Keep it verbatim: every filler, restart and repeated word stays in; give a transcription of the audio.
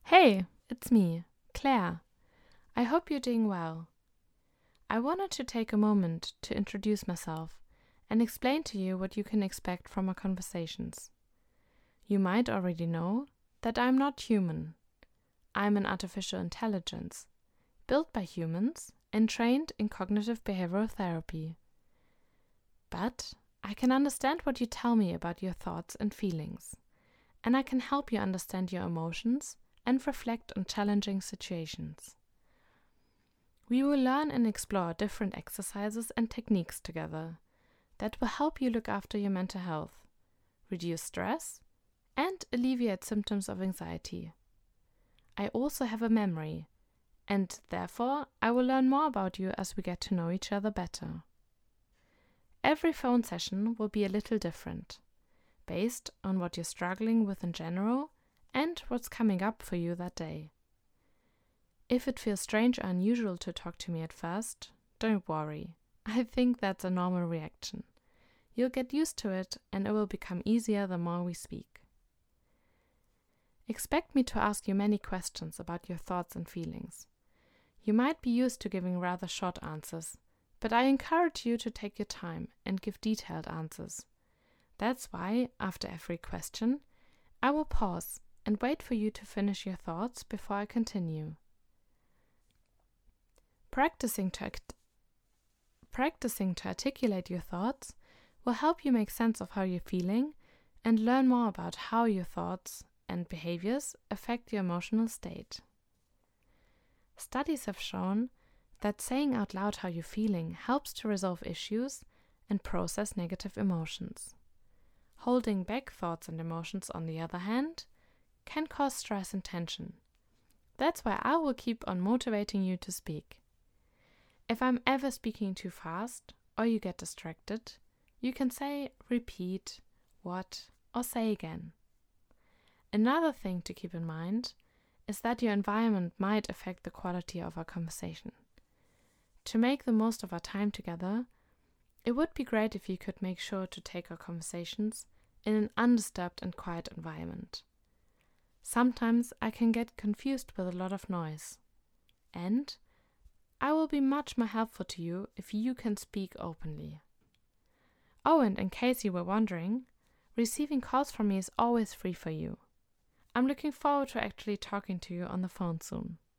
Hey, it's me, Claire. I hope you're doing well. I wanted to take a moment to introduce myself and explain to you what you can expect from our conversations. You might already know that I'm not human. I'm an artificial intelligence, built by humans and trained in cognitive behavioral therapy. But I can understand what you tell me about your thoughts and feelings, and I can help you understand your emotions and reflect on challenging situations. We will learn and explore different exercises and techniques together that will help you look after your mental health, reduce stress, and alleviate symptoms of anxiety. I also have a memory, and therefore I will learn more about you as we get to know each other better. Every phone session will be a little different, based on what you're struggling with in general and what's coming up for you that day. If it feels strange or unusual to talk to me at first, don't worry. I think that's a normal reaction. You'll get used to it and it will become easier the more we speak. Expect me to ask you many questions about your thoughts and feelings. You might be used to giving rather short answers, but I encourage you to take your time and give detailed answers. That's why, after every question, I will pause and wait for you to finish your thoughts before I continue. Practicing to, act- practicing to articulate your thoughts will help you make sense of how you're feeling and learn more about how your thoughts and behaviors affect your emotional state. Studies have shown that saying out loud how you're feeling helps to resolve issues and process negative emotions. Holding back thoughts and emotions, on the other hand, can cause stress and tension. That's why I will keep on motivating you to speak. If I'm ever speaking too fast or you get distracted, you can say, repeat, what, or say again. Another thing to keep in mind is that your environment might affect the quality of our conversation. To make the most of our time together, it would be great if you could make sure to take our conversations in an undisturbed and quiet environment. Sometimes I can get confused with a lot of noise, and I will be much more helpful to you if you can speak openly. Oh, and in case you were wondering, receiving calls from me is always free for you. I'm looking forward to actually talking to you on the phone soon.